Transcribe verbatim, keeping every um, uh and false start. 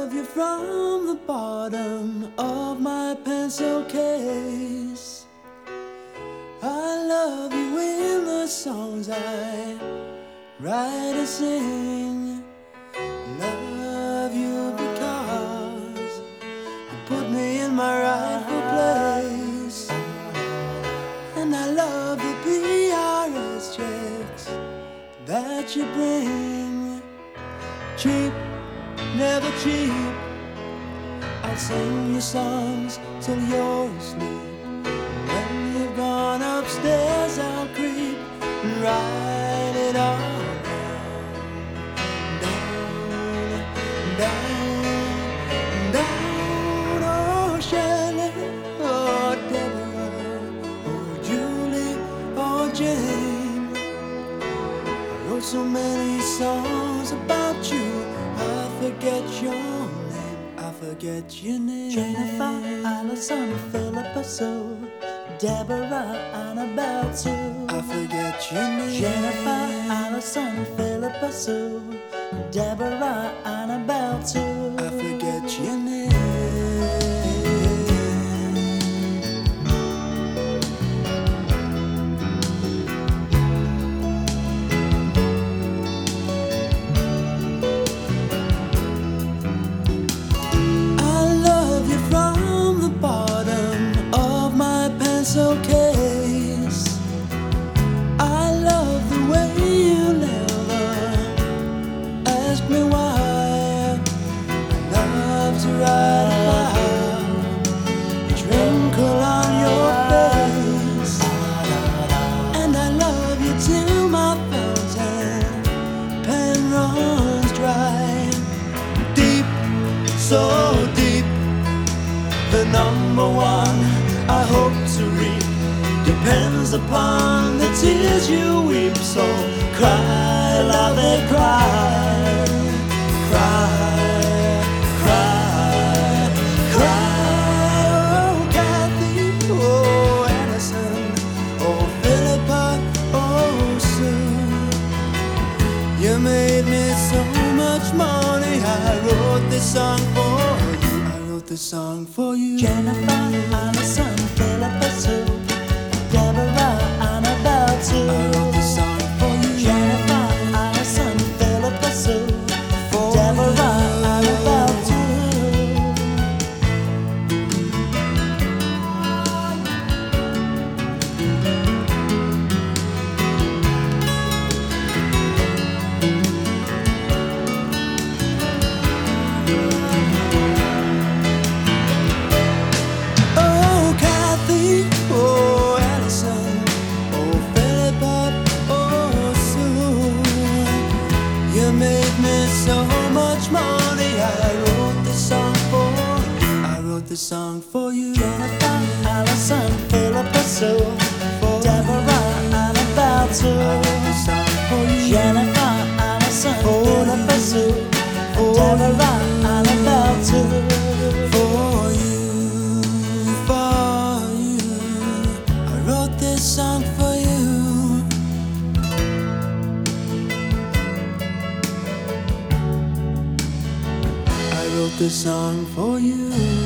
love you from the bottom of my pencil case. I love you in the songs I write and sing. Love you because you put me in my rightful place. And I love the P R S checks that you bring. Cheap, never cheap. I'll sing your songs till you're asleep. When you've gone upstairs, I'll creep and write it all down, down, down. Oh, Shelley, oh, Deborah, oh, Julie, oh, Jane. I wrote so many songs about you, I forget your name, I forget your name. Jennifer, Allison, Philippa Sue, Deborah, Annabelle Sue. I forget your name. Jennifer, Allison, Philippa Sue, Deborah, Annabelle Sue. I forget your name. Case. I love the way you never ask me why. I love to write about the twinkle on your face. And I love you till my fountain pen runs dry. Deep, so deep, the number one I hope to reap depends upon the tears you weep. So cry, love it, cry, cry, cry, cry. Oh, Kathy, oh, Allison, oh, Philippa, oh, Sue. You made me so much money. I wrote this song for you. I wrote this song for you. Jennifer, Allison, Philippa Sue, Deborah, Annabelle Sue. I wrote this song for you. Jennifer, Allison, Philippa Sue, Deborah, Annabelle Sue. So much money. I wrote this song for you. I wrote this song for you. Jennifer, Allison, Philippa Sue, Deborah, Annabelle Sue. I wrote this song for you. Jennifer, Allison, Philippa Sue, Deborah, Annabelle Sue. For you, for you, I wrote this song for you. I wrote this song for you.